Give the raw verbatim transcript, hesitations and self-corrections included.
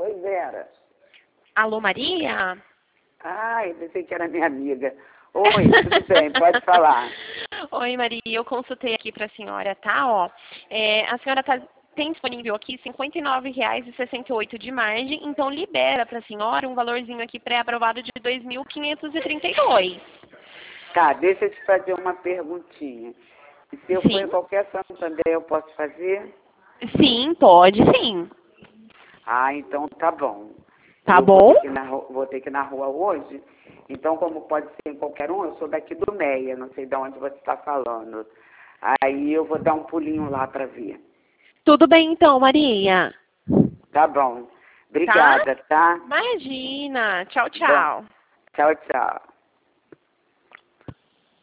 Oi, Vera. Alô, Maria? Ai, pensei que era minha amiga. Oi, tudo bem, pode falar. Oi, Maria, eu consultei aqui para a senhora, tá? Ó, é, a senhora tá, tem disponível aqui cinquenta e nove reais e sessenta e oito centavos de margem, então libera para a senhora um valorzinho aqui pré-aprovado de dois mil quinhentos e trinta e dois. Tá, deixa eu te fazer uma perguntinha. E se eu for em Sim. qualquer Santander, eu posso fazer? Sim, pode sim. Ah, então tá bom. Tá Eu vou bom? ter que ir na, ru- vou ter que ir na rua hoje. Então, como pode ser em qualquer um, eu sou daqui do Meia, não sei de onde você está falando. Aí eu vou dar um pulinho lá para ver. Tudo bem então, Maria. Tá bom. Tá? Obrigada, tá? Imagina. Tchau, Bom, tchau. tchau, tchau.